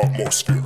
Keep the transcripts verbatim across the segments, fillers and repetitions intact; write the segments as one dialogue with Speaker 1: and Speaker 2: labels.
Speaker 1: Mark Muskie.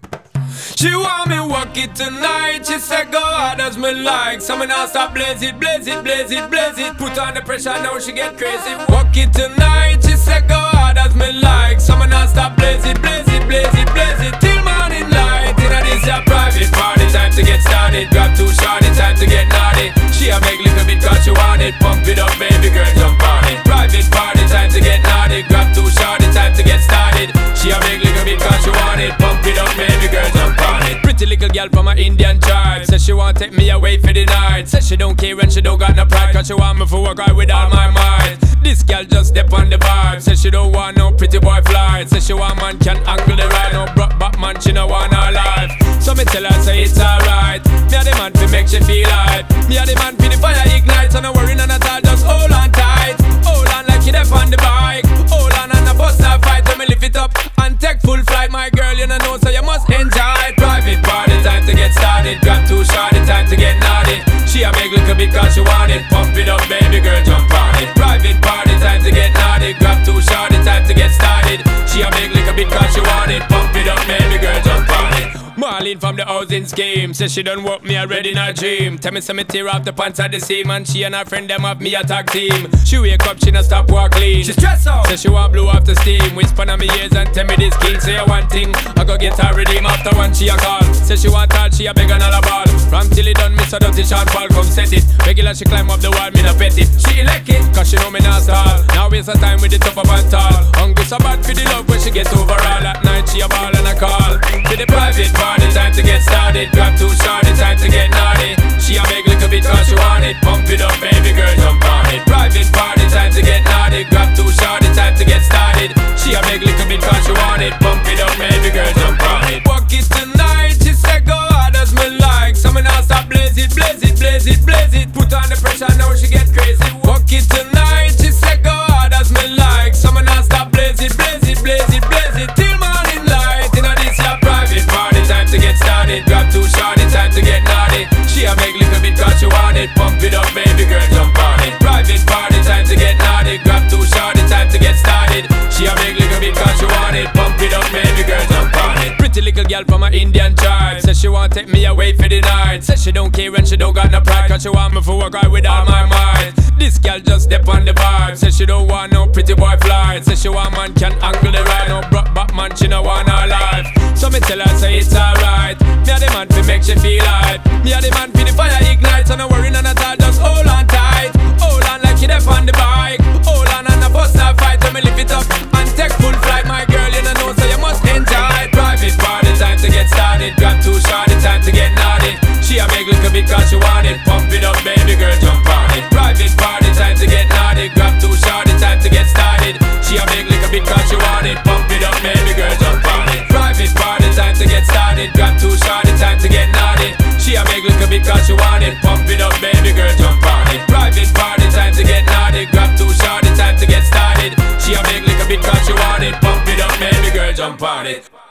Speaker 2: She want me walk it tonight. She said go hard as me like. So me now stop blaze it, blaze it, blaze it, blaze it. Put on the pressure now she get crazy. Walk it tonight. She said go hard as me like. So me now stop blaze it, blaze it, blaze it, blaze it. Till morning light. Inna this your private party, time to get started. Grab too shorty, time to get naughty. She a make little bit cause she want it. Pump it up baby girl, jump on it. Private party, time to get naughty. Grab too shorty, time to get started. She a make little bit cause she want it. Pump it up baby girl, jump on it. Pretty little girl from a Indian tribe. Says she want take me away for the night. Says she don't care and she don't got no pride. Cause she want me for work hard with all my might. This girl just step on the vibe. Says she don't want no pretty boy flight. Says she want man can angle the ride. No broke back man, she no want her life. So me tell her say it's alright. Me a the man fi make she feel hype. Me a the man fi the fire ignite. So no worry none at all, just hold on tight. Hold on like you def on the bike. Hold on and a bust a fight. So me lift it up and take full flight. My girl you know know so you must enjoy it. Private party, time to get started. Grab too shorty, time to get naughty. She a make little bit cause she want it. Pump it up baby girl, jump on it. Private party, time to get naughty. Grab too shorty, time to get started. She a make little bit cause she want it. Pump it up baby girl, jump on it. Marlene from the housing scheme. Says she done walk me already in her dream. Tell me some me tear off the pants at the seam. And she and her friend them have me a tag team. She wake up, she not stop walk clean. She stress out. Says she want blow off the steam. Whisper on me ears and tell me this king. Say one thing, I go get her redeem after one she a call. Says she want all, she a beg and all a ball. From till it done, me so dirty Sean Paul come set it. Regular she climb up the wall, me not pet it. She elect it, cause she know me not stall. Now waste her time with the tough up and tall. Hungry so bad for the love when she get overall. At night she a ball and a call. To the private party, time to get started. Grab too shorty, time to get naughty. She a make little bit cause she want it. Pump it up baby girl, jump on it. Private party, time to get naughty. Grab too shorty, time to get started. She a make little bit cause she want it. Pump it up baby girl, jump on it. Walk it tonight, she said go hard as me like. So me now stop blaze it, blaze it, blaze it, blaze it. Put on the pressure now she get crazy. Walk it tonight, she said go hard as me like. So me now stop blaze it, blaze it, blaze it, blaze it. Till morning light, inna this your private party, time to get started. Grab too shorty, time to get naughty. She a make little bit cause she want it. Pump it up baby girl, jump on it. Private party, time to get naughty. Grab too shorty, time to get started. She a make little bit cause she want it. Pump it up baby girl, jump on it. Pretty little girl from a Indian tribe. Says she want take me away for the night. Says she don't care and she don't got no pride. Cause she want me for work hard with all my might. This girl just step on the vibe. Says she don't want no pretty boy flight. Says she want man can angle the ride. No broke back man, she no want her life. So me tell her say it's alright. Me a the man fi make she feel hype. Me a the man fi the fire ignite. So no worry none at all, just hold on tight. Hold on like you def on the bike. Hold on and a bust a fight. So me lift it up and take full flight. My girl you know so you must enjoy. Private party, time to get started. Grab too shorty, time to get naughty. She a make little bit cause she want it. Pump it up baby girl, jump on it. Private party, time to get naughty. Grab too shorty, time to get started. She a make little bit cause she want it. Pump it up baby girl, jump on it. Private party, time to get started. Grab too shorty, time to get naughty. She a make little bit cause she want it. Pump it up baby girl, jump on it. Private party, time to get naughty. Grab too shorty, time to get started. She a make little bit cause she want it. Pump it up baby girl, jump on it.